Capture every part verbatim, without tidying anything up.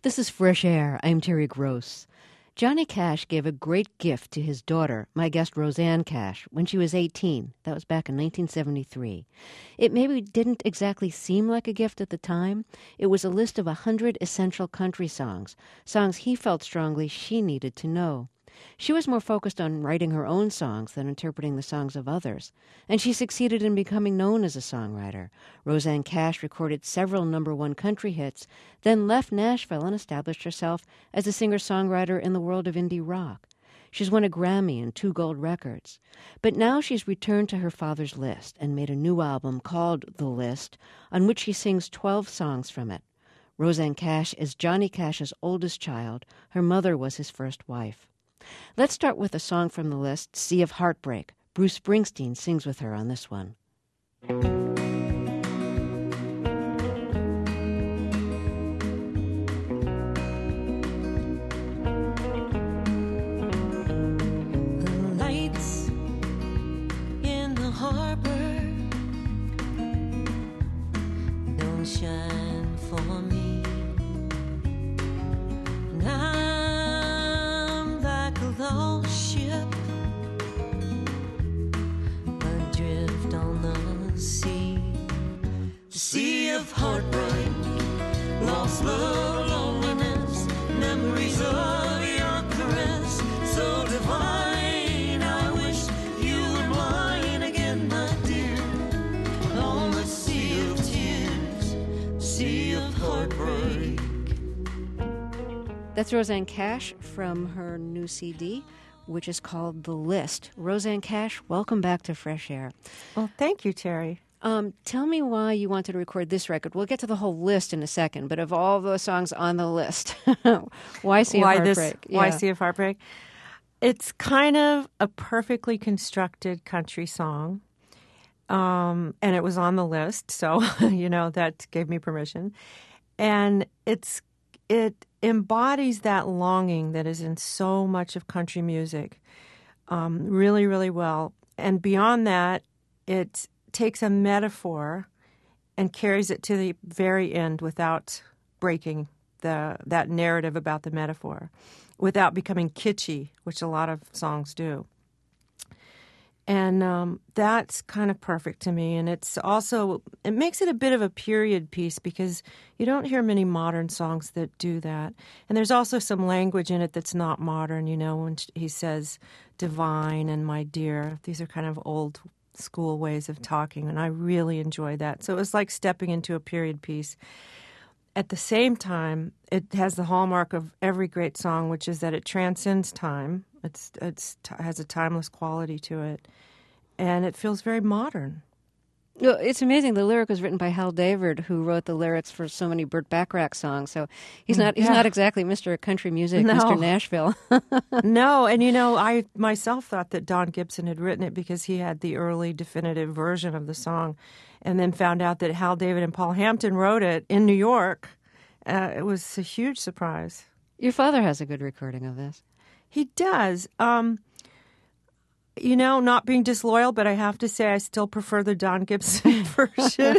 This is Fresh Air. I'm Terry Gross. Johnny Cash gave a great gift to his daughter, my guest Rosanne Cash, when she was eighteen. That was back in nineteen seventy-three. It maybe didn't exactly seem like a gift at the time. It was a list of a hundred essential country songs, songs he felt strongly she needed to know. She was more focused on writing her own songs than interpreting the songs of others, and she succeeded in becoming known as a songwriter. Rosanne Cash recorded several number one country hits, then left Nashville and established herself as a singer-songwriter in the world of indie rock. She's won a Grammy and two gold records. But now she's returned to her father's list and made a new album called The List, on which she sings twelve songs from it. Rosanne Cash is Johnny Cash's oldest child. Her mother was his first wife. Let's start with a song from the list, Sea of Heartbreak. Bruce Springsteen sings with her on this one. The lights in the harbor don't shine for me. Now lost ship adrift on the sea, the sea of heartbreak, lost love, loneliness, memories of your caress, so divine. I wish you were mine again, my dear, on the sea of tears, sea of heartbreak. That's Rosanne Cash from her new C D, which is called The List. Rosanne Cash, welcome back to Fresh Air. Well, thank you, Terry. Um, tell me why you wanted to record this record. We'll get to the whole list in a second, but of all the songs on the list, why Sea of why Heartbreak? This, yeah. Why Sea of Heartbreak? It's kind of a perfectly constructed country song, um, and it was on the list, so, you know, that gave me permission. And it's it embodies that longing that is in so much of country music um, really, really well. And beyond that, it takes a metaphor and carries it to the very end without breaking the that narrative about the metaphor, without becoming kitschy, which a lot of songs do. And um, that's kind of perfect to me. And it's also, it makes it a bit of a period piece because you don't hear many modern songs that do that. And there's also some language in it that's not modern, you know, when he says divine and my dear. These are kind of old school ways of talking, and I really enjoy that. So it was like stepping into a period piece. At the same time, it has the hallmark of every great song, which is that it transcends time. It's it's has a timeless quality to it, and it feels very modern. Well, it's amazing. The lyric was written by Hal David, who wrote the lyrics for so many Burt Bacharach songs. So he's not he's yeah. not exactly Mister Country Music, No. Mister Nashville. No, and you know, I myself thought that Don Gibson had written it because he had the early definitive version of the song, and then found out that Hal David and Paul Hampton wrote it in New York. Uh, it was a huge surprise. Your father has a good recording of this. He does. Um, you know, not being disloyal, but I have to say I still prefer the Don Gibson version.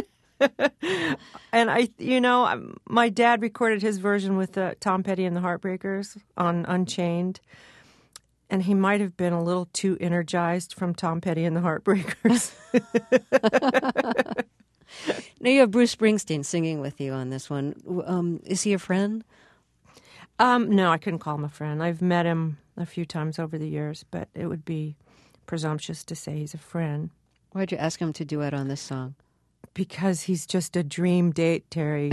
And I, you know, my dad recorded his version with uh, Tom Petty and the Heartbreakers on Unchained. And he might have been a little too energized from Tom Petty and the Heartbreakers. Now you have Bruce Springsteen singing with you on this one. Um, is he a friend? Um, no, I couldn't call him a friend. I've met him a few times over the years, but it would be presumptuous to say he's a friend. Why'd you ask him to duet on this song? Because he's just a dream date, Terry.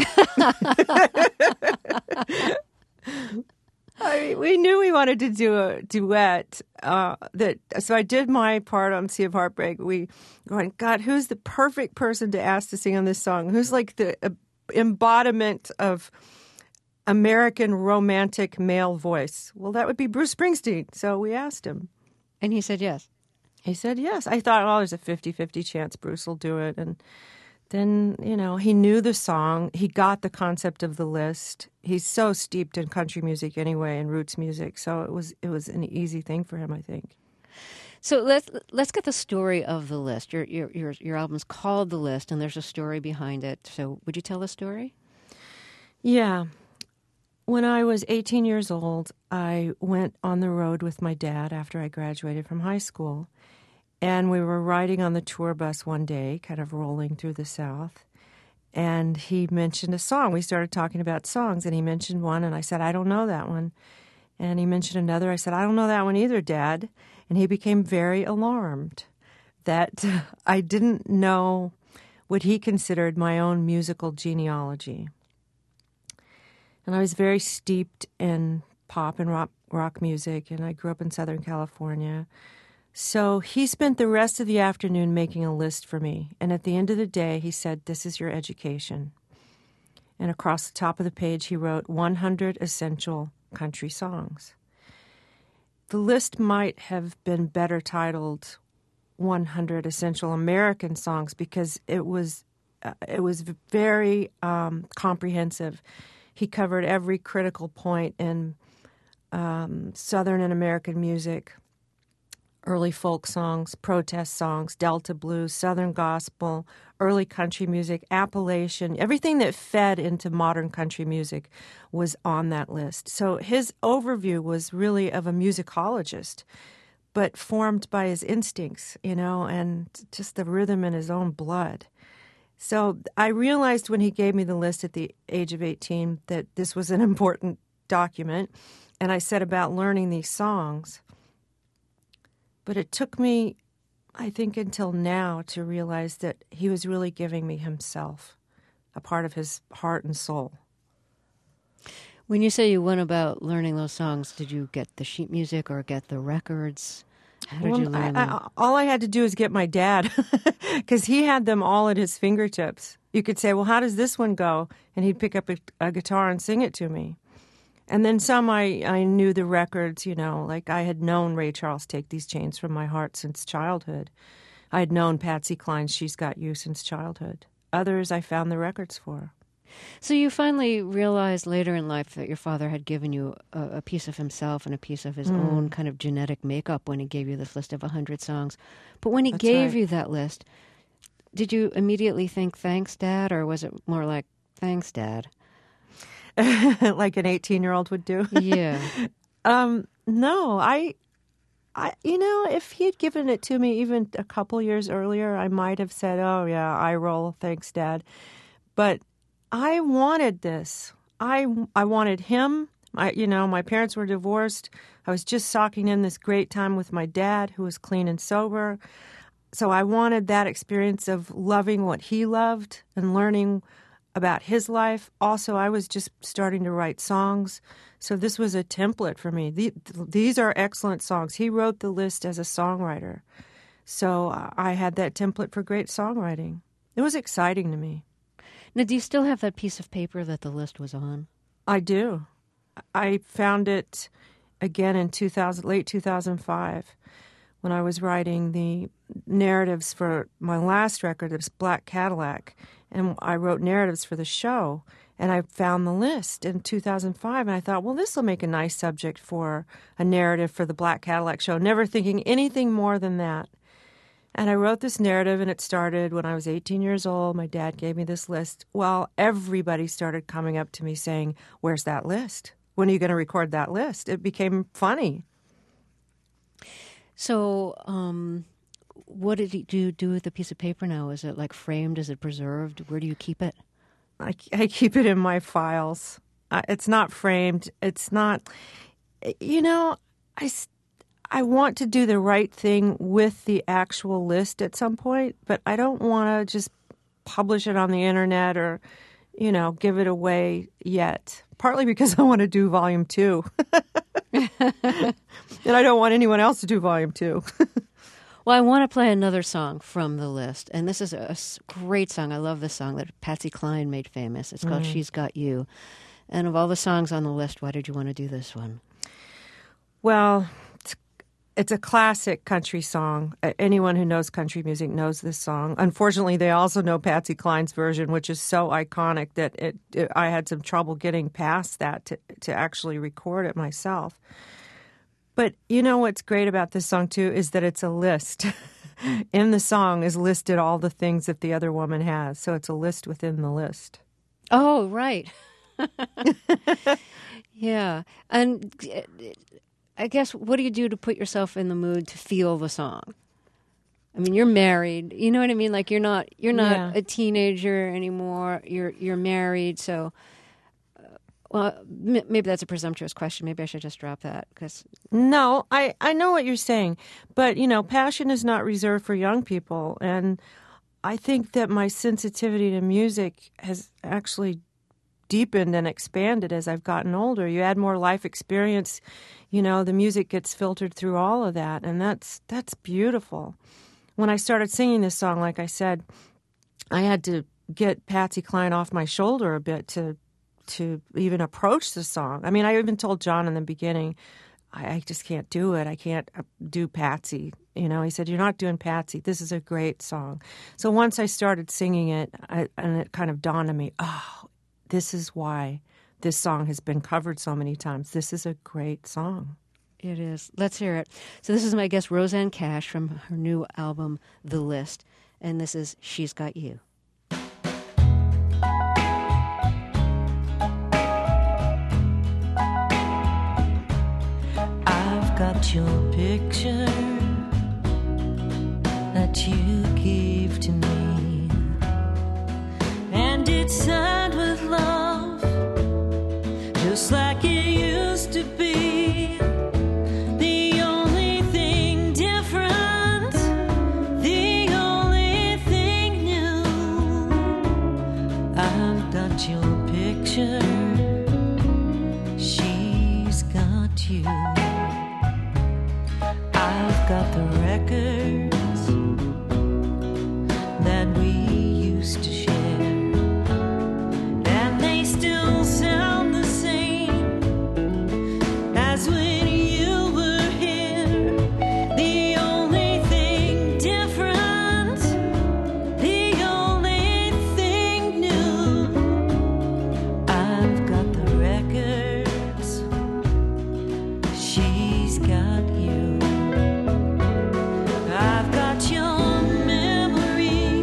I mean, we knew we wanted to do a duet. Uh, that so I did my part on Sea of Heartbreak. We going, God, who's the perfect person to ask to sing on this song? Who's like the uh, embodiment of American romantic male voice? Well, that would be Bruce Springsteen. So we asked him. And he said yes. He said yes. I thought, oh, there's a fifty-fifty chance Bruce will do it. And then, you know, he knew the song. He got the concept of the list. He's so steeped in country music anyway and roots music. So it was it was an easy thing for him, I think. So let's let's get the story of the list. Your your your your album's called The List, and there's a story behind it. So would you tell the story? Yeah. When I was eighteen years old, I went on the road with my dad after I graduated from high school. And we were riding on the tour bus one day, kind of rolling through the South. And he mentioned a song. We started talking about songs, and he mentioned one, and I said, I don't know that one. And he mentioned another. I said, I don't know that one either, Dad. And he became very alarmed that I didn't know what he considered my own musical genealogy. And I was very steeped in pop and rock, rock music, and I grew up in Southern California. So he spent the rest of the afternoon making a list for me. And at the end of the day, he said, this is your education. And across the top of the page, he wrote one hundred essential country songs. The list might have been better titled one hundred Essential American Songs because it was uh, it was very um, comprehensive. He covered every critical point in um, Southern and American music. Early folk songs, protest songs, Delta blues, Southern gospel, early country music, Appalachian, everything that fed into modern country music was on that list. So his overview was really of a musicologist, but formed by his instincts, you know, and just the rhythm in his own blood. So I realized when he gave me the list at the age of eighteen that this was an important document, and I set about learning these songs. But it took me, I think, until now to realize that he was really giving me himself, a part of his heart and soul. When you say you went about learning those songs, did you get the sheet music or get the records? How did Well, you learn I, them? I, all I had to do is get my dad, because he had them all at his fingertips. You could say, well, how does this one go? And he'd pick up a, a guitar and sing it to me. And then some I, I knew the records, you know, like I had known Ray Charles' Take These Chains From My Heart since childhood. I had known Patsy Cline's She's Got You since childhood. Others I found the records for. So you finally realized later in life that your father had given you a, a piece of himself and a piece of his Mm. own kind of genetic makeup when he gave you this list of one hundred songs. But when he That's gave right. you that list, did you immediately think, thanks, Dad? Or was it more like, thanks, Dad? Like an eighteen-year-old would do. Yeah. Um, no, I, I, you know, if he had given it to me even a couple years earlier, I might have said, oh, yeah, I roll, thanks, Dad. But I wanted this. I, I wanted him. I, you know, my parents were divorced. I was just socking in this great time with my dad, who was clean and sober. So I wanted that experience of loving what he loved and learning about his life. Also, I was just starting to write songs. So this was a template for me. The, these are excellent songs. He wrote the list as a songwriter. So I had that template for great songwriting. It was exciting to me. Now, do you still have that piece of paper that the list was on? I do. I found it again in two thousand, late two thousand five when I was writing the narratives for my last record, it was Black Cadillac. And I wrote narratives for the show, and I found the list in two thousand five, and I thought, well, this will make a nice subject for a narrative for the Black Cadillac show, never thinking anything more than that. And I wrote this narrative, and it started when I was eighteen years old. My dad gave me this list. Well, everybody started coming up to me saying, where's that list? When are you going to record that list? It became funny. So, um, what did you do with the piece of paper now? Is it like framed? Is it preserved? Where do you keep it? I, I keep it in my files. Uh, it's not framed. It's not, you know, I, s- I want to do the right thing with the actual list at some point, but I don't want to just publish it on the internet or, you know, give it away yet. Partly because I want to do volume two. And I don't want anyone else to do volume two. Well, I want to play another song from the list, and this is a s- great song. I love this song that Patsy Cline made famous. It's called She's Got You. And of all the songs on the list, why did you want to do this one? Well, it's, it's a classic country song. Uh, Anyone who knows country music knows this song. Unfortunately, they also know Patsy Cline's version, which is so iconic that it, it, I had some trouble getting past that to, to actually record it myself. But you know what's great about this song, too, is that it's a list. In the song is listed all the things that the other woman has. So it's a list within the list. Oh, right. Yeah. And uh, I guess, what do you do to put yourself in the mood to feel the song? I mean, you're married. You know what I mean? Like, you're not you're not Yeah. a teenager anymore. You're you're married. So, uh, well, m- maybe that's a presumptuous question. Maybe I should just drop that because No, I, I know what you're saying, but, you know, passion is not reserved for young people. And I think that my sensitivity to music has actually deepened and expanded as I've gotten older. You add more life experience, you know, the music gets filtered through all of that, and that's that's beautiful. When I started singing this song, like I said, I had to get Patsy Cline off my shoulder a bit to to even approach the song. I mean, I even told John in the beginning, I, I just can't do it. I can't do Patsy. You know, he said, "You're not doing Patsy. This is a great song." So once I started singing it, I, and it kind of dawned on me, oh, this is why this song has been covered so many times. This is a great song. it is. Let's hear it. So this is my guest, Rosanne Cash, from her new album, The List. And this is She's Got You. I've got your picture that you gave to me, and it's signed with love, just like it used to be. The only thing different, the only thing new, I've got your picture, she's got you. I've got the records that we used to share, and they still sound the same as when you were here. The only thing different, the only thing new, I've got the records, she's got you. I've got your memory,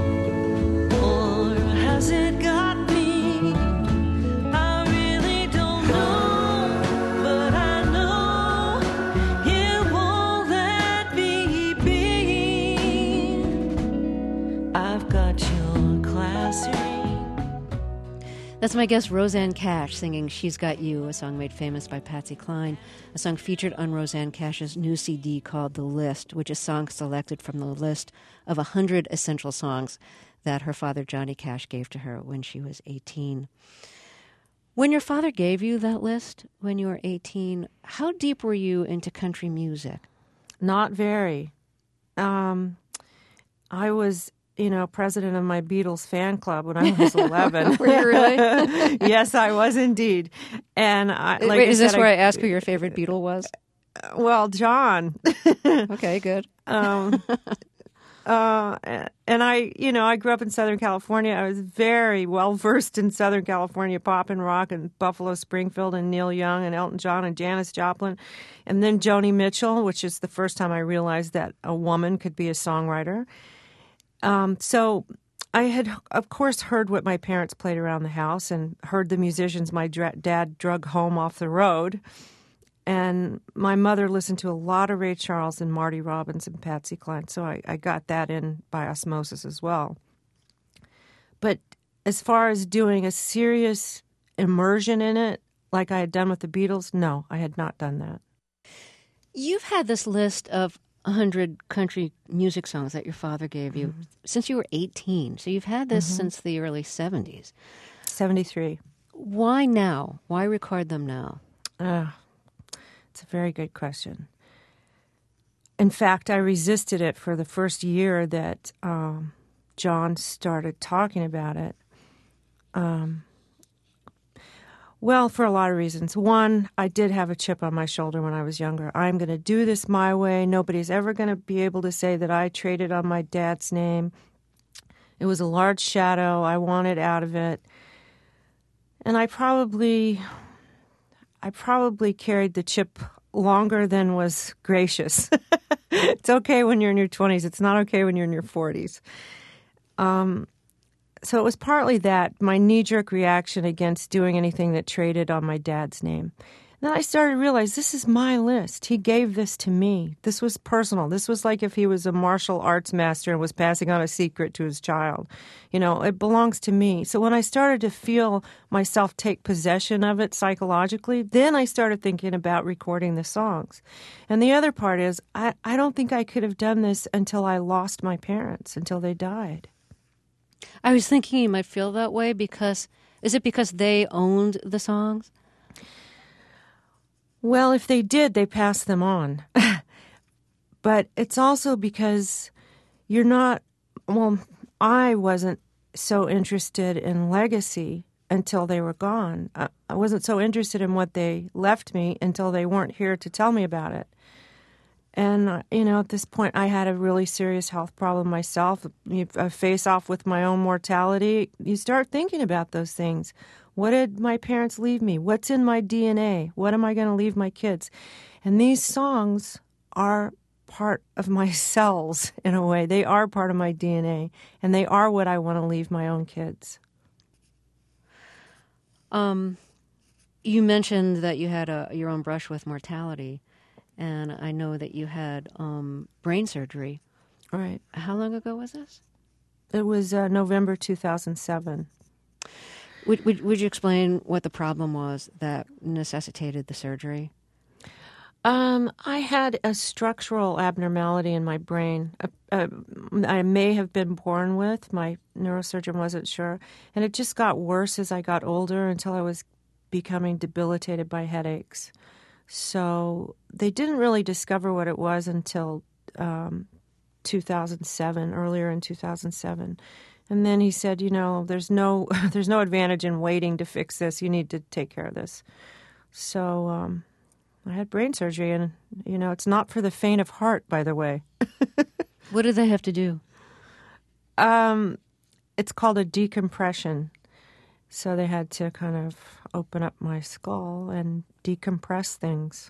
or has it got me? I really don't know, but I know it won't let me be. I've got your class ring. That's my guest, Rosanne Cash, singing She's Got You, a song made famous by Patsy Cline, a song featured on Rosanne Cash's new C D called The List, which is songs selected from the list of one hundred essential songs that her father, Johnny Cash, gave to her when she was eighteen. When your father gave you that list when you were eighteen, how deep were you into country music? Not very. Um, I was, you know, president of my Beatles fan club when I was eleven. Were you really? Yes, I was indeed. And I, like Wait, I is this said, where I ask who your favorite Beatle was? Well, John. Okay, good. um, uh, and I, you know, I grew up in Southern California. I was very well versed in Southern California pop and rock and Buffalo Springfield and Neil Young and Elton John and Janis Joplin. And then Joni Mitchell, which is the first time I realized that a woman could be a songwriter. Um, so I had, of course, heard what my parents played around the house and heard the musicians my dra- dad drug home off the road. And my mother listened to a lot of Ray Charles and Marty Robbins and Patsy Cline, so I, I got that in by osmosis as well. But as far as doing a serious immersion in it, like I had done with the Beatles, no, I had not done that. You've had this list of one hundred country music songs that your father gave you mm-hmm. since you were eighteen. So you've had this mm-hmm. since the early seventies. seventy-three. Why now? Why record them now? Uh, it's a very good question. In fact, I resisted it for the first year that um, John started talking about it. Um, well, for a lot of reasons. One, I did have a chip on my shoulder when I was younger. I'm going to do this my way. Nobody's ever going to be able to say that I traded on my dad's name. It was a large shadow. I wanted out of it. And I probably... I probably carried the chip longer than was gracious. It's okay when you're in your twenties. It's not okay when you're in your forties. Um, so it was partly that, my knee-jerk reaction against doing anything that traded on my dad's name. Then I started to realize this is my list. He gave this to me. This was personal. This was like if he was a martial arts master and was passing on a secret to his child. You know, it belongs to me. So when I started to feel myself take possession of it psychologically, then I started thinking about recording the songs. And the other part is, I, I don't think I could have done this until I lost my parents, until they died. I was thinking you might feel that way because, is it because they owned the songs? Well, if they did, they passed them on. But it's also because you're not, well, I wasn't so interested in legacy until they were gone. I, I wasn't so interested in what they left me until they weren't here to tell me about it. And, uh, you know, at this point, I had a really serious health problem myself. You uh, face off with my own mortality. You start thinking about those things. What did my parents leave me? What's in my D N A? What am I going to leave my kids? And these songs are part of my cells, in a way. They are part of my D N A, and they are what I want to leave my own kids. Um, you mentioned that you had a, your own brush with mortality, and I know that you had um, brain surgery. Right. How long ago was this? It was uh, November two thousand seven. Would, would would you explain what the problem was that necessitated the surgery? Um, I had a structural abnormality in my brain. Uh, uh, I may have been born with. My neurosurgeon wasn't sure. And it just got worse as I got older until I was becoming debilitated by headaches. So they didn't really discover what it was until um, two thousand seven, earlier in two thousand seven. And then he said, you know, there's no there's no advantage in waiting to fix this. You need to take care of this. So um, I had brain surgery, and, you know, it's not for the faint of heart, by the way. What did they have to do? Um, it's called a decompression. So they had to kind of open up my skull and decompress things.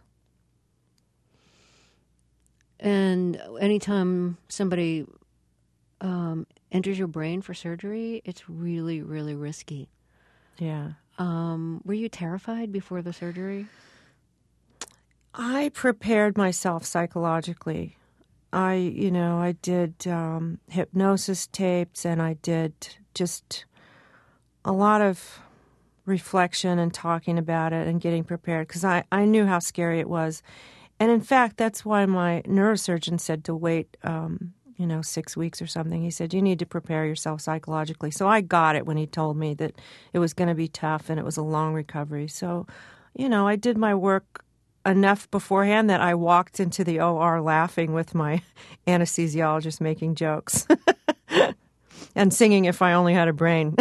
And anytime somebody um, enters your brain for surgery, it's really, really risky. Yeah. Um, were you terrified before the surgery? I prepared myself psychologically. I, you know, I did um, hypnosis tapes, and I did just a lot of reflection and talking about it and getting prepared, because I, I knew how scary it was. And in fact, that's why my neurosurgeon said to wait, um, you know, six weeks or something. He said, you need to prepare yourself psychologically. So I got it when he told me that it was going to be tough and it was a long recovery. So, you know, I did my work enough beforehand that I walked into the O R laughing with my anesthesiologist, making jokes and singing If I Only Had a Brain.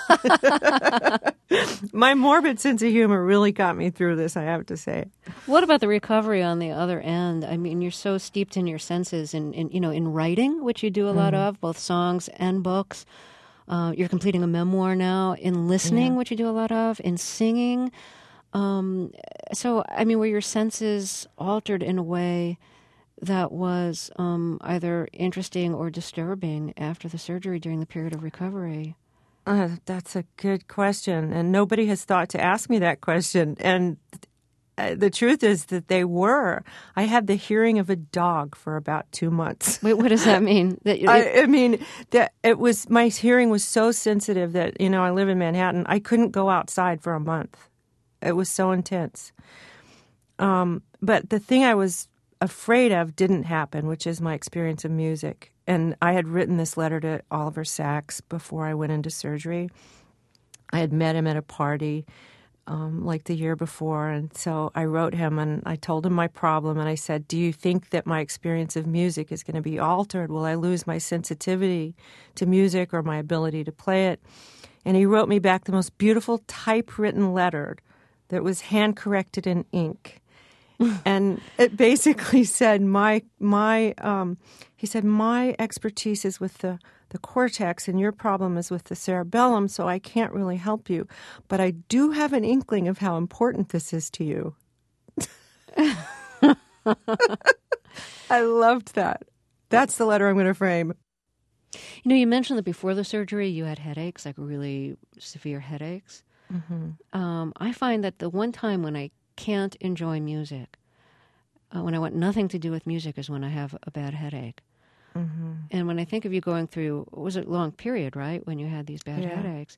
My morbid sense of humor really got me through this, I have to say. What about the recovery on the other end? I mean, you're so steeped in your senses in, in you know, in writing, which you do a lot Mm-hmm. of, both songs and books. Uh, you're completing a memoir now. In listening, Yeah. which you do a lot of. In singing. Um, so, I mean, were your senses altered in a way that was um, either interesting or disturbing after the surgery during the period of recovery? Uh, that's a good question, and nobody has thought to ask me that question. And uh, the truth is that they were. I had the hearing of a dog for about two months. Wait, what does that mean? That it, I, I mean, that it was my hearing was so sensitive that, you know, I live in Manhattan. I couldn't go outside for a month. It was so intense. Um, but the thing I was afraid of didn't happen, which is my experience of music. And I had written this letter to Oliver Sacks before I went into surgery. I had met him at a party um, like the year before, and so I wrote him and I told him my problem, and I said, do you think that my experience of music is going to be altered? Will I lose my sensitivity to music or my ability to play it? And he wrote me back the most beautiful typewritten letter that was hand-corrected in ink. And it basically said, my, my, um, he said, my expertise is with the, the cortex and your problem is with the cerebellum, so I can't really help you. But I do have an inkling of how important this is to you. I loved that. That's the letter I'm going to frame. You know, you mentioned that before the surgery you had headaches, like really severe headaches. Mm-hmm. Um, I find that the one time when I can't enjoy music, uh, when I want nothing to do with music, is when I have a bad headache. Mm-hmm. And when I think of you going through, was it a long period, right, when you had these bad Yeah. headaches?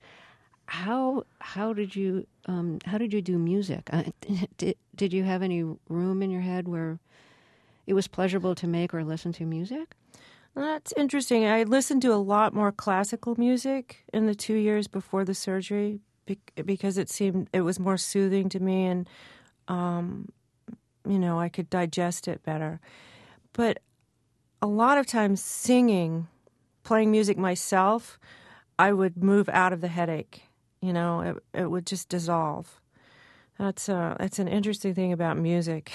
How how did you um, how did you do music? Uh, did did you have any room in your head where it was pleasurable to make or listen to music? That's interesting. I listened to a lot more classical music in the two years before the surgery bec- because it seemed it was more soothing to me, and um, you know, I could digest it better. But a lot of times, singing, playing music myself, I would move out of the headache. You know, it it would just dissolve. That's uh, that's an interesting thing about music.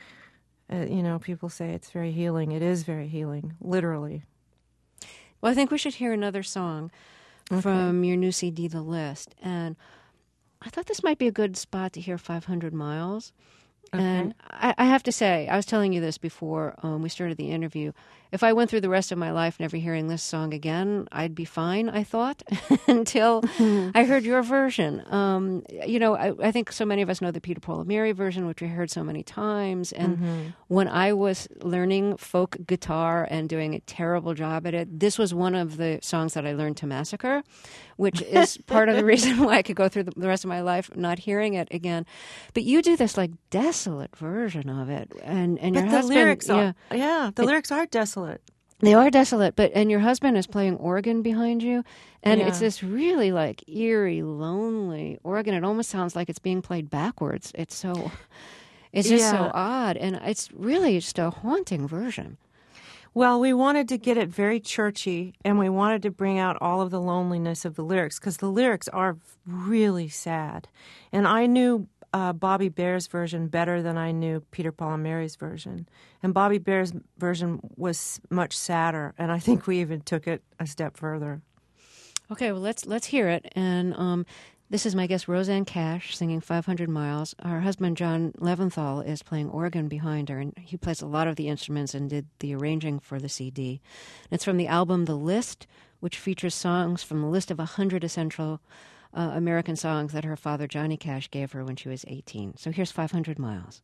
Uh, you know, people say it's very healing. It is very healing, literally. Well, I think we should hear another song Okay. from your new C D, The List. And I thought this might be a good spot to hear five hundred miles. Okay. And I, I have to say, I was telling you this before um, we started the interview. If I went through the rest of my life never hearing this song again, I'd be fine, I thought, until I heard your version. Um, you know, I, I think so many of us know the Peter, Paul, and Mary version, which we heard so many times. And Mm-hmm. when I was learning folk guitar and doing a terrible job at it, this was one of the songs that I learned to massacre, which is part of the reason why I could go through the, the rest of my life not hearing it again. But you do this like desolate version of it, and and But your the husband, lyrics yeah, are, yeah, the lyrics are desolate. they are desolate. But and your husband is playing organ behind you, and it's Yeah. this really like eerie, lonely organ. It almost sounds like it's being played backwards. It's so, it's just so Yeah. odd, and it's really just a haunting version. Well, we wanted to get it very churchy, and we wanted to bring out all of the loneliness of the lyrics, because the lyrics are really sad. And I knew uh, Bobby Bear's version better than I knew Peter, Paul, and Mary's version. And Bobby Bear's version was much sadder, and I think we even took it a step further. Okay, well let's let's hear it. And um, this is my guest Rosanne Cash singing five hundred miles. Her husband John Leventhal is playing organ behind her, and he plays a lot of the instruments and did the arranging for the C D. And it's from the album The List, which features songs from the list of one hundred essential uh, American songs that her father Johnny Cash gave her when she was eighteen. So here's five hundred miles.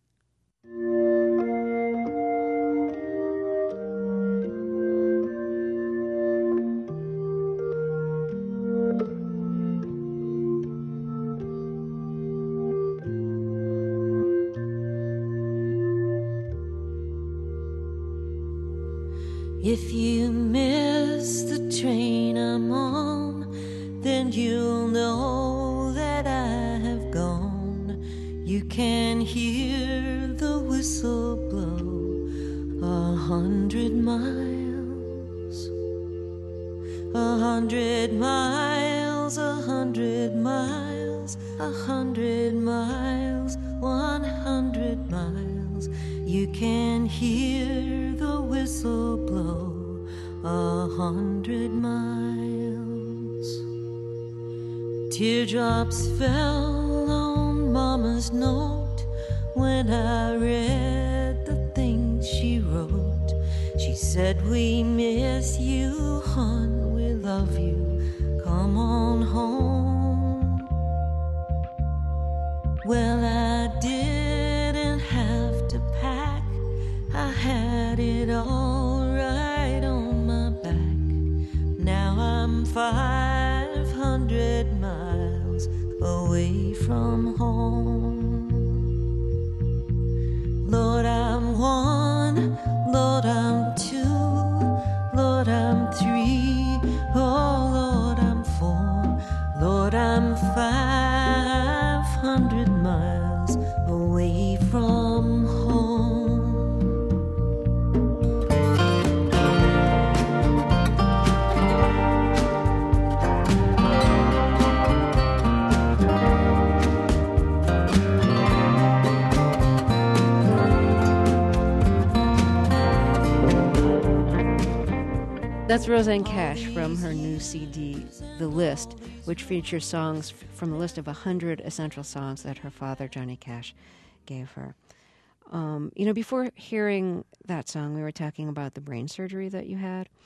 If you miss the train I'm on, then you'll know that I have gone. You can hear the whistle blow a hundred miles, a hundred miles, a hundred miles, a hundred miles, one hundred miles. You can hear the whistle blow a hundred miles. Teardrops fell on Mama's note when I read the things she wrote. She said, we miss you, hon, we love you, come on home. Well, I didn't have to pack, I had it all right on my back. Now I'm five hundred miles away from home. Lord, I'm one, Lord, I'm two, Lord, I'm three, oh, Lord, I'm four, Lord, I'm five hundred miles away from home. That's Rosanne Cash from her new C D, The List, which features songs f- from a list of one hundred essential songs that her father, Johnny Cash, gave her. Um, you know, before hearing that song, we were talking about the brain surgery that you had.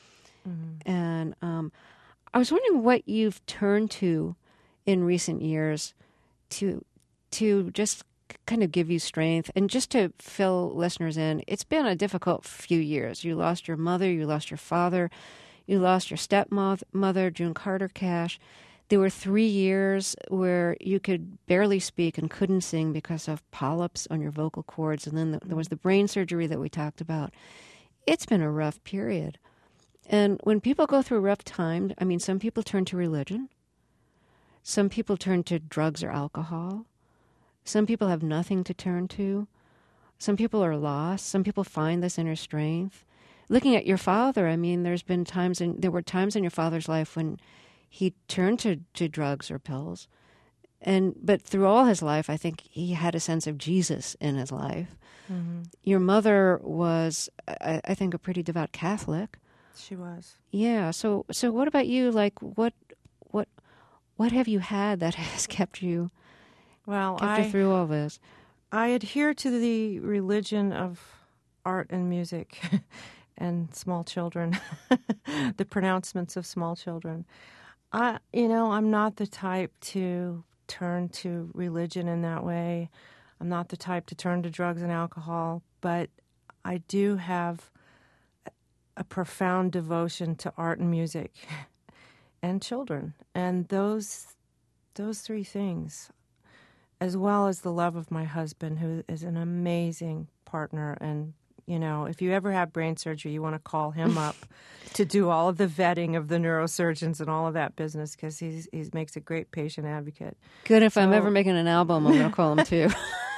Mm-hmm. And um, I was wondering what you've turned to in recent years to to just kind of give you strength and just to fill listeners in. It's been a difficult few years. You lost your mother, you lost your father, you lost your stepmother, June Carter Cash. There were three years where you could barely speak and couldn't sing because of polyps on your vocal cords. And then the, there was the brain surgery that we talked about. It's been a rough period. And when people go through rough times, I mean, some people turn to religion. Some people turn to drugs or alcohol. Some people have nothing to turn to. Some people are lost. Some people find this inner strength. Looking at your father, I mean, there's been times in, there were times in your father's life when he turned to, to drugs or pills. And but through all his life, I think he had a sense of Jesus in his life. Mm-hmm. Your mother was, I, I think, a pretty devout Catholic. She was. Yeah. So so what about you? Like, what what what have you had that has kept you well, kept I, you through all this? I adhere to the religion of art and music and small children, the pronouncements of small children. I, you know, I'm not the type to turn to religion in that way. I'm not the type to turn to drugs and alcohol, but I do have a profound devotion to art and music and children. And those those three things, as well as the love of my husband, who is an amazing partner. And, you know, if you ever have brain surgery, you want to call him up to do all of the vetting of the neurosurgeons and all of that business, because he's he makes a great patient advocate. Good. If so, I'm ever making an album, I'm going to call him too.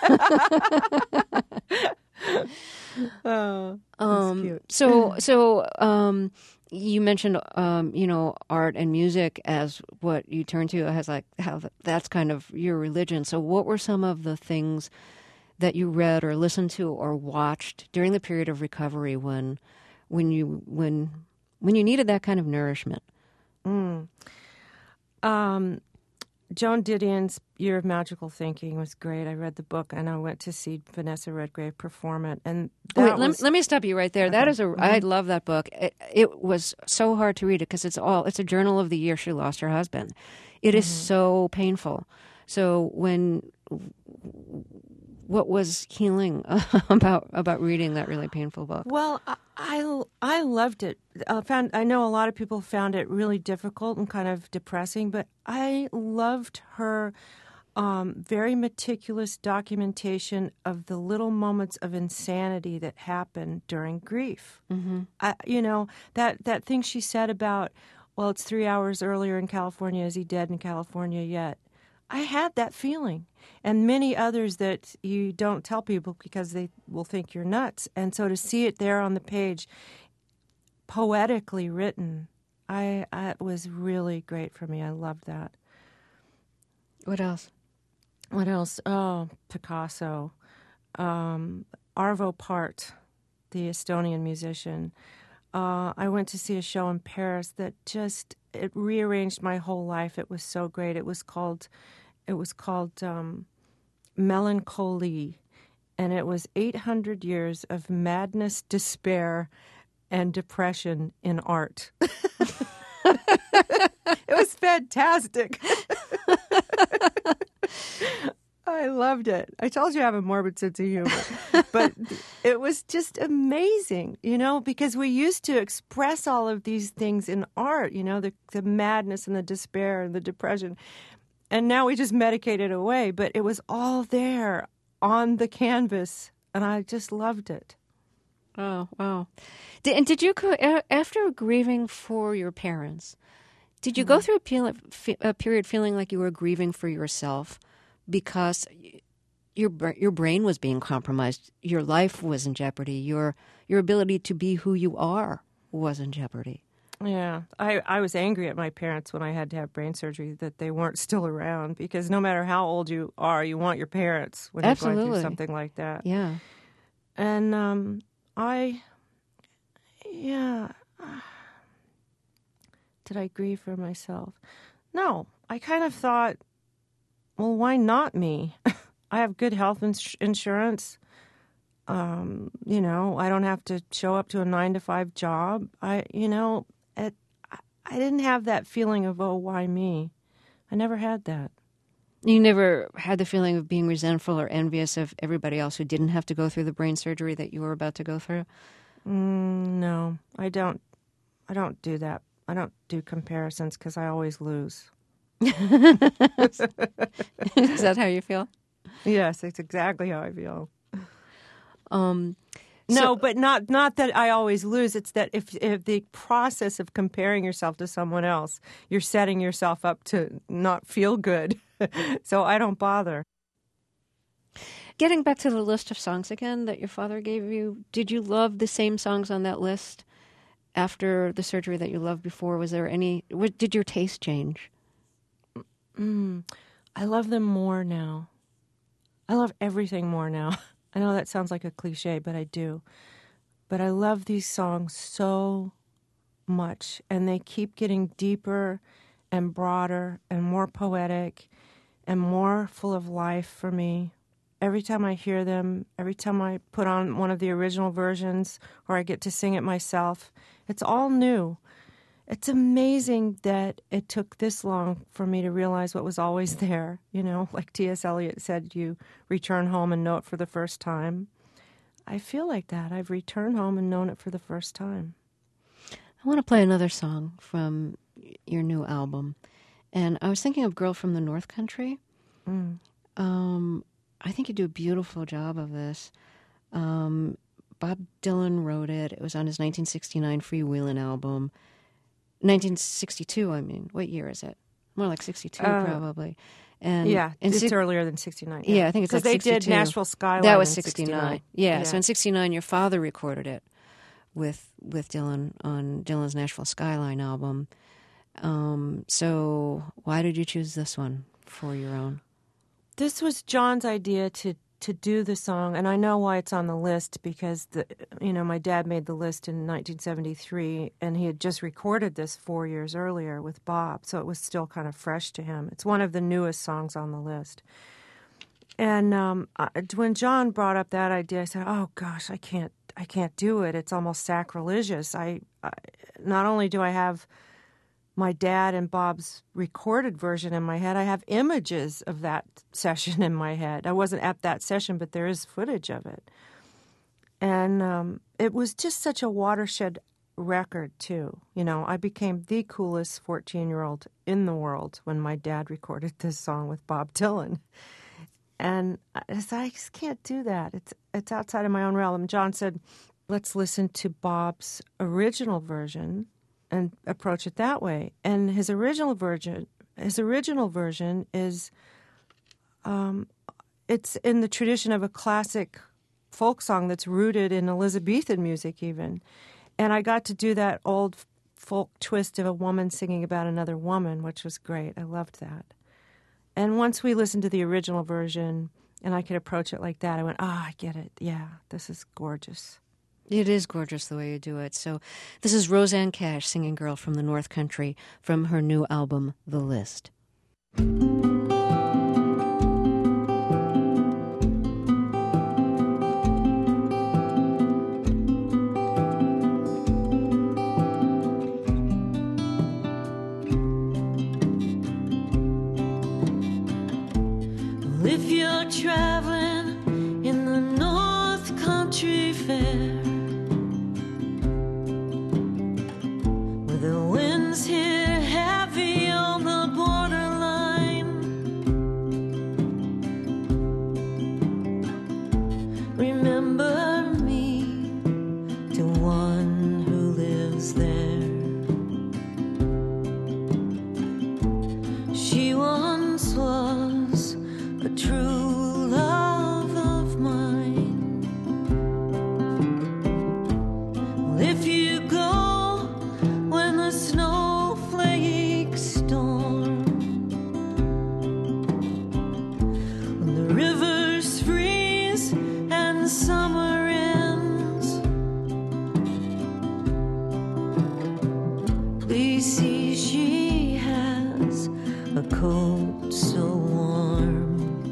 Oh, that's um, cute. so, so um, you mentioned, um, you know, art and music as what you turn to, as like how that's kind of your religion. So, what were some of the things that you read or listened to or watched during the period of recovery when, when you when when you needed that kind of nourishment? Mm. Um. Joan Didion's Year of Magical Thinking was great. I read the book, and I went to see Vanessa Redgrave perform it. And that Wait, let, was... me, let me stop you right there. Okay. That is a. Mm-hmm. I love that book. It, it was so hard to read it because it's all. It's a journal of the year she lost her husband. It mm-hmm. is so painful. So when, what was healing about about reading that really painful book? Well, I I, I loved it. I found I know a lot of people found it really difficult and kind of depressing, but I loved her um, very meticulous documentation of the little moments of insanity that happen during grief. Mm-hmm. I, you know, that that thing she said about, well, it's three hours earlier in California. Is he dead in California yet? I had that feeling, and many others that you don't tell people because they will think you're nuts. And so to see it there on the page, poetically written, I, I it was really great for me. I loved that. What else? What else? Oh, Picasso, um, Arvo Pärt, the Estonian musician. Uh, I went to see a show in Paris that just it rearranged my whole life. It was so great. It was called, it was called um, Melancholie, and it was eight hundred years of madness, despair, and depression in art. It was fantastic. I loved it. I told you I have a morbid sense of humor. But it was just amazing, you know, because we used to express all of these things in art, you know, the, the madness and the despair and the depression. And now we just medicate it away. But it was all there on the canvas, and I just loved it. Oh, wow. Did, and did you, after grieving for your parents, did you mm-hmm. go through a, a period feeling like you were grieving for yourself? Because your your brain was being compromised, your life was in jeopardy, your your ability to be who you are was in jeopardy. Yeah, I, I was angry at my parents when I had to have brain surgery that they weren't still around, because no matter how old you are, you want your parents when Absolutely. you're going through something like that. Yeah. And um, I, yeah, did I grieve for myself? No, I kind of thought, well, why not me? I have good health ins- insurance. Um, you know, I don't have to show up to a nine to five job. I, you know, I didn't have that feeling of, oh, why me? I never had that. You never had the feeling of being resentful or envious of everybody else who didn't have to go through the brain surgery that you were about to go through? Mm, no, I don't. I don't do that. I don't do comparisons because I always lose. Is that how you feel? Yes, it's exactly how I feel. Um, no, so, but not not that I always lose. It's that if, if the process of comparing yourself to someone else, you're setting yourself up to not feel good. So I don't bother. Getting back to the list of songs again that your father gave you, did you love the same songs on that list after the surgery that you loved before? Was there any, what, did your taste change? Mm, I love them more now. I love everything more now. I know that sounds like a cliche, but I do. But I love these songs so much, and they keep getting deeper and broader and more poetic and more full of life for me. Every time I hear them, every time I put on one of the original versions or I get to sing it myself, it's all new. It's amazing that it took this long for me to realize what was always there. You know, like T S Eliot said, you return home and know it for the first time. I feel like that. I've returned home and known it for the first time. I want to play another song from your new album. And I was thinking of Girl from the North Country. Mm. Um, I think you do a beautiful job of this. Um, Bob Dylan wrote it. It was on his nineteen sixty-nine Freewheelin' album. nineteen sixty-two, I mean. What year is it? More like sixty-two, uh, probably. And yeah, and it's si- earlier than sixty-nine. Yeah, yeah I think it's like they sixty-two. did Nashville Skyline. That was in sixty-nine. sixty-nine. Yeah, yeah, so in sixty-nine, your father recorded it with with Dylan on Dylan's Nashville Skyline album. Um, so why did you choose this one for your own? This was John's idea to to do the song, and I know why it's on the list because the you know my dad made the list in nineteen seventy-three, and he had just recorded this four years earlier with Bob, so it was still kind of fresh to him. It's one of the newest songs on the list. And um, I, when John brought up that idea, I said, "Oh gosh, I can't, I can't do it. It's almost sacrilegious. I, I not only do I have my dad and Bob's recorded version in my head, I have images of that session in my head. I wasn't at that session, but there is footage of it. And um, it was just such a watershed record, too. You know, I became the coolest fourteen-year-old in the world when my dad recorded this song with Bob Dylan. And I said, I just can't do that. It's, it's outside of my own realm. And John said, let's listen to Bob's original version and approach it that way. And his original version, his original version is, um, it's in the tradition of a classic folk song that's rooted in Elizabethan music, even. And I got to do that old folk twist of a woman singing about another woman, which was great. I loved that. And once we listened to the original version, and I could approach it like that, I went, ah, oh, I get it. Yeah, this is gorgeous. It is gorgeous the way you do it. So this is Rosanne Cash singing Girl from the North Country from her new album, The List. If you're traveling in the North Country Fair, the winds here heavy on the borderline, remember me to one who lives there. She once was a true love of mine. Well, if you go when the snowflakes storm, when the rivers freeze and summer ends, please see she has a coat so warm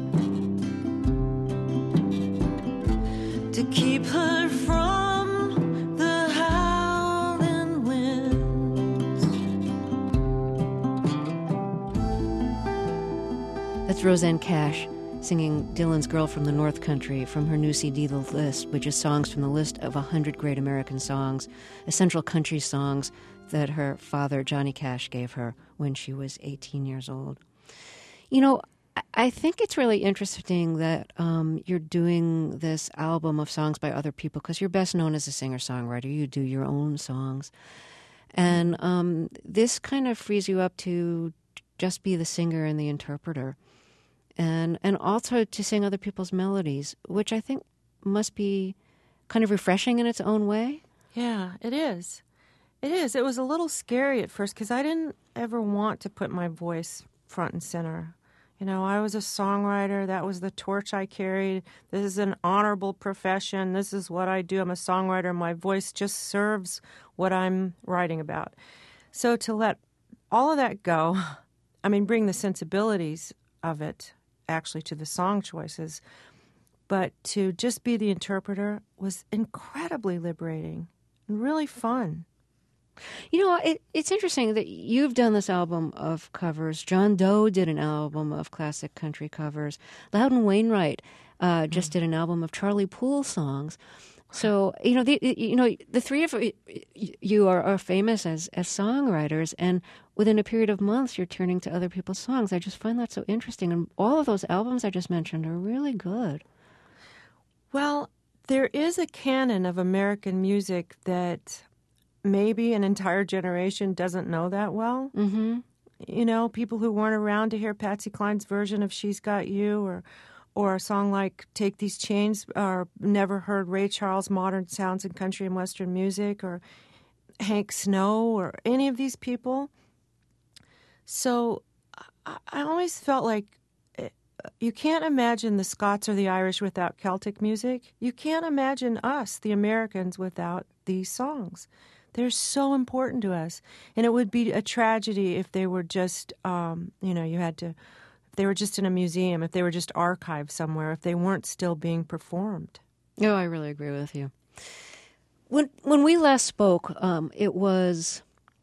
to keep her from the howling winds. That's Rosanne Cash singing Dylan's Girl from the North Country from her new C D, The List, which is songs from the list of one hundred great American songs, essential country songs that her father, Johnny Cash, gave her when she was eighteen years old. You know, I think it's really interesting that um, you're doing this album of songs by other people because you're best known as a singer-songwriter. You do your own songs. And um, this kind of frees you up to just be the singer and the interpreter. And and also to sing other people's melodies, which I think must be kind of refreshing in its own way. Yeah, it is. It is. It was a little scary at first because I didn't ever want to put my voice front and center. You know, I was a songwriter. That was the torch I carried. This is an honorable profession. This is what I do. I'm a songwriter. My voice just serves what I'm writing about. So to let all of that go, I mean, bring the sensibilities of it actually to the song choices, but to just be the interpreter was incredibly liberating and really fun. You know, it, it's interesting that you've done this album of covers. John Doe did an album of classic country covers. Loudon Wainwright uh, just mm. did an album of Charlie Poole songs. So, you know, the you know the three of you are, are famous as, as songwriters, and within a period of months, you're turning to other people's songs. I just find that so interesting. And all of those albums I just mentioned are really good. Well, there is a canon of American music that maybe an entire generation doesn't know that well. Mm-hmm. You know, people who weren't around to hear Patsy Cline's version of She's Got You, or or a song like Take These Chains, or never heard Ray Charles' Modern Sounds in Country and Western Music, or Hank Snow, or any of these people. So I, I always felt like you can't imagine the Scots or the Irish without Celtic music. You can't imagine us, the Americans, without these songs. They're so important to us. And it would be a tragedy if they were just, um, you know, you had to, if they were just in a museum, if they were just archived somewhere, if they weren't still being performed. No, I really agree with you. When when we last spoke, um, it was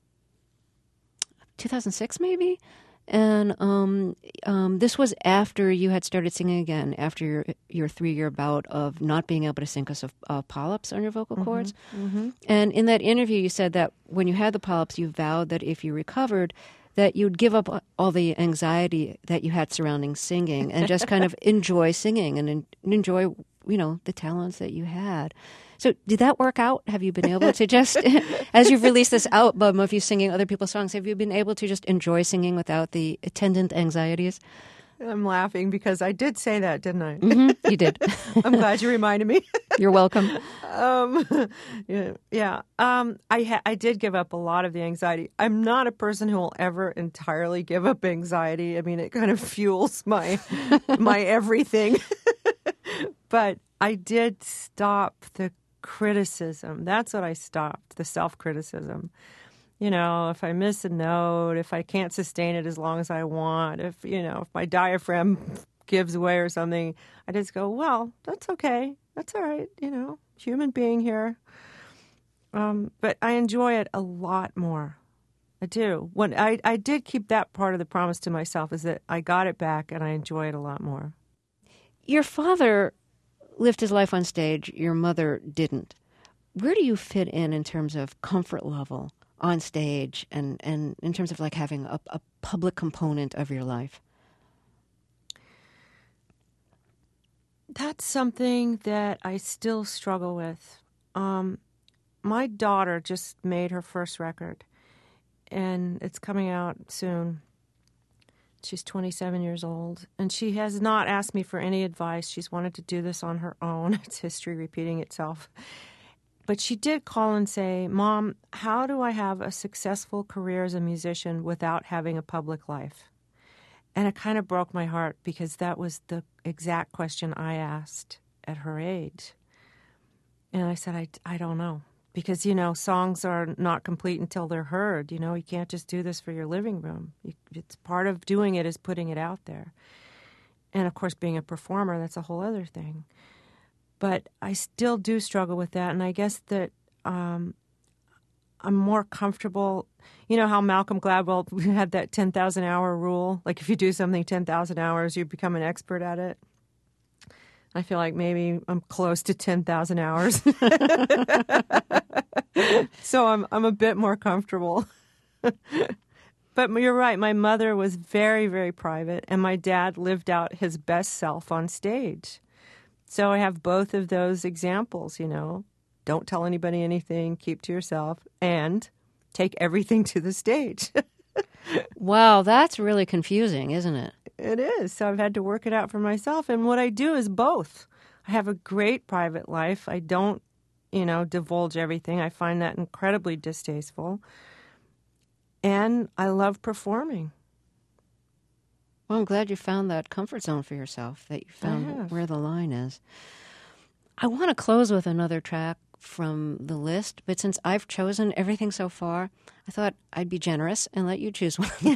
two thousand six maybe? And um, um, this was after you had started singing again, after your your three-year bout of not being able to sing because of uh, polyps on your vocal Mm-hmm, cords. mm-hmm. And in that interview, you said that when you had the polyps, you vowed that if you recovered, that you'd give up all the anxiety that you had surrounding singing and just kind of enjoy singing and, and enjoy, you know, the talents that you had. So did that work out? Have you been able to just, as you've released this album of you singing other people's songs, have you been able to just enjoy singing without the attendant anxieties? I'm laughing because I did say that, didn't I? Mm-hmm, you did. I'm glad you reminded me. You're welcome. Um, yeah, yeah. Um, I ha- I did give up a lot of the anxiety. I'm not a person who will ever entirely give up anxiety. I mean, it kind of fuels my my everything. But I did stop the criticism. That's what I stopped, the self-criticism. You know, if I miss a note, if I can't sustain it as long as I want, if, you know, if my diaphragm gives way or something, I just go, well, that's okay. That's all right. You know, human being here. Um, but I enjoy it a lot more. I do. When I, I did keep that part of the promise to myself, is that I got it back and I enjoy it a lot more. Your father lived his life on stage. Your mother didn't. Where do you fit in in terms of comfort level on stage and, and in terms of like having a, a public component of your life? That's something that I still struggle with. Um, my daughter just made her first record, and it's coming out soon. She's twenty-seven years old, and she has not asked me for any advice. She's wanted to do this on her own. It's history repeating itself. But she did call and say, Mom, how do I have a successful career as a musician without having a public life? And it kind of broke my heart because that was the exact question I asked at her age. And I said, I, I don't know. Because, you know, songs are not complete until they're heard. You know, you can't just do this for your living room. You, it's part of doing it is putting it out there. And, of course, being a performer, that's a whole other thing. But I still do struggle with that. And I guess that um, I'm more comfortable. You know how Malcolm Gladwell had that ten thousand hour rule? Like if you do something ten thousand hours, you become an expert at it. I feel like maybe I'm close to ten thousand hours. So I'm I'm a bit more comfortable. But you're right. My mother was very, very private, and my dad lived out his best self on stage. So I have both of those examples, you know. Don't tell anybody anything, keep to yourself, and take everything to the stage. Wow, that's really confusing, isn't it? It is. So I've had to work it out for myself. And what I do is both. I have a great private life. I don't, you know, divulge everything. I find that incredibly distasteful. And I love performing. Well, I'm glad you found that comfort zone for yourself, that you found where the line is. I want to close with another track from the list, but since I've chosen everything so far, I thought I'd be generous and let you choose one.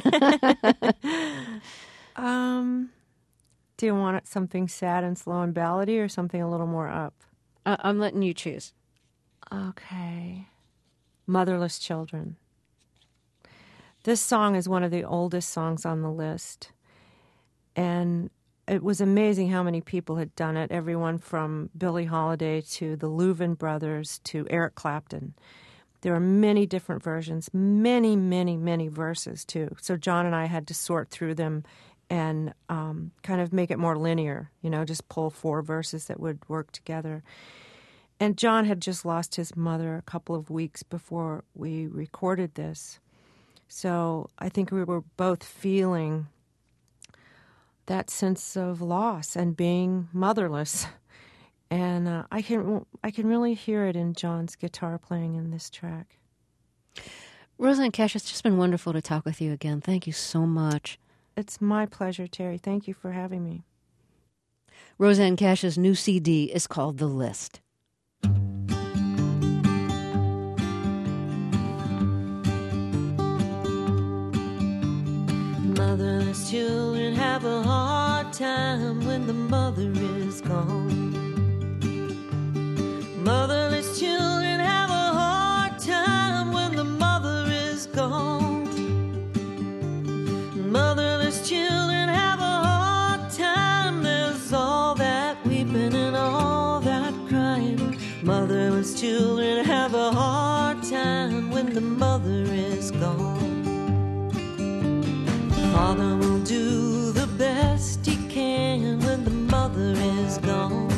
um, do you want it something sad and slow and ballady or something a little more up? Uh, I'm letting you choose. Okay. Motherless Children. This song is one of the oldest songs on the list, and it was amazing how many people had done it, everyone from Billie Holiday to the Louvin Brothers to Eric Clapton. There are many different versions, many, many, many verses, too. So John and I had to sort through them and um, kind of make it more linear, you know, just pull four verses that would work together. And John had just lost his mother a couple of weeks before we recorded this. So I think we were both feeling that sense of loss and being motherless. And uh, I can I can really hear it in John's guitar playing in this track. Rosanne Cash, it's just been wonderful to talk with you again. Thank you so much. It's my pleasure, Terry. Thank you for having me. Rosanne Cash's new C D is called The List. Motherless children have a hard time when the mother is gone. Motherless children have a hard time when the mother is gone. Motherless children have a hard time. There's all that weeping and all that crying. Motherless children have a hard time when the mother is gone. Father will do the best he can when the mother is gone.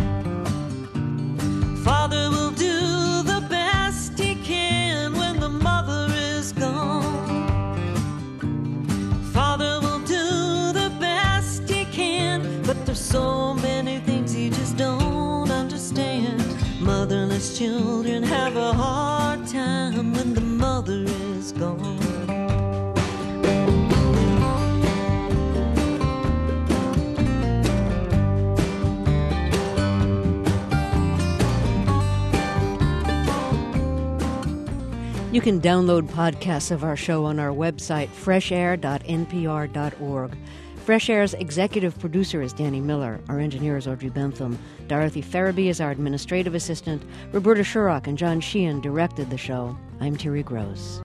Father will do the best he can when the mother is gone. Father will do the best he can, but there's so many things he just don't understand. Motherless children have a hard time when the mother is gone. You can download podcasts of our show on our website, fresh air dot n p r dot org. Fresh Air's executive producer is Danny Miller. Our engineer is Audrey Bentham. Dorothy Farabee is our administrative assistant. Roberta Shurrock and John Sheehan directed the show. I'm Terry Gross.